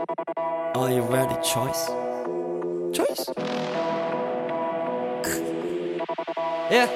Are you ready? Choice? Choice? Yeah.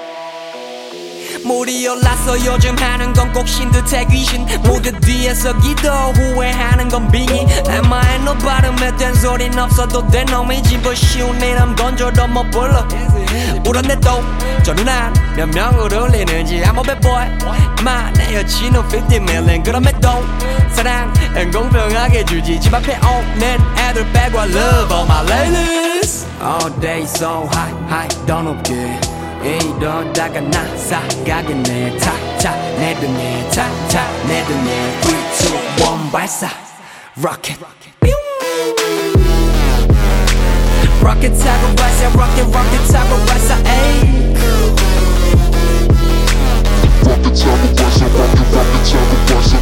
물이 올랐어 요즘 하는 건 꼭 신듯해 귀신 무대 뒤에서 기도 후회하는 건 빙의 엠마에 너 발음에 된 소린 없어도 돼 놈이 집어쉬운 이름 건져도 못 불러 울었네 또 저는 한 몇 명을 울리는지 I'm a bad boy 마 내 여친은 50 million 그럼에도 사랑은 공평하게 주지 집 앞에 오는 애들 빼고 I love all my ladies All day so high high 더 높게 이러다가 나 사가겠네 타타 내 등에 타타 내 등에 3, 2, 1 발사 Rocket Rocket 타고 발사 Rocket Rocket 타고 발사 에이 Rocket 타고 발사 Rocket Rocket 타고 발사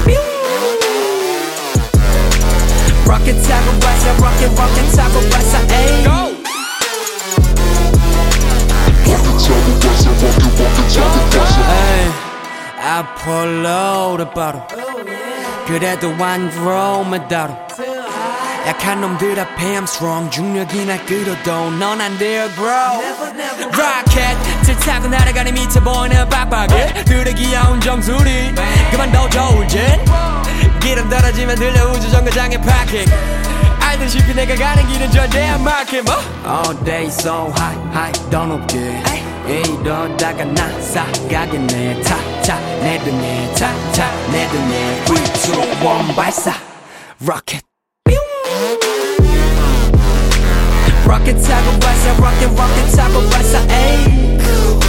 Rocket 타고 발사 Rocket Rocket 타고 발사 에이 Go! 앞으로 바로 그래도 안 들어오면 따로 약한 놈들 앞에 I'm strong 중력이나 끌어도 넌 안 돼요 bro Rocket 질 타고 날아가니 밑에 보이는 빡빡이 들의 귀여운 정수리 그만둬 조울진 기름 떨어지면 들려 우주 정거장의 파킹 알다시피 내가 가는 길은 절대 안 막힘 All day so high high 더 높게 이러다가 나 사가겠네 타타 내 등에 타타 내 등에 3, 2, 1 발사 Rocket Rocket 타고 발사 Rocket Rocket 타고 발사 에이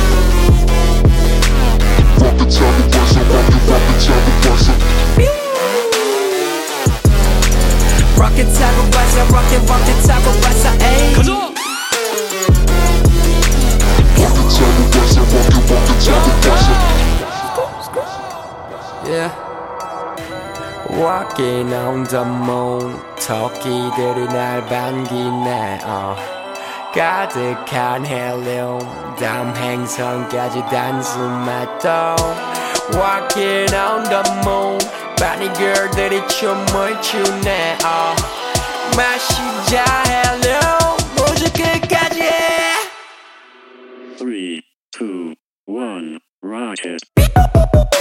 Rocket 타고 발사 Rocket Rocket 타고 발사 Rocket 타고 발사 Rocket Rocket 타고 발사 에이 가자 Yeah. Walking on the moon 토끼들이 날 반기네 가득한 헬륨 다음 행성까지 단숨만 떠 Walking on the moon 바니 girl들이 춤을 추네 마시자 헬륨 무지 끝까지 3, 2, 1, rocket.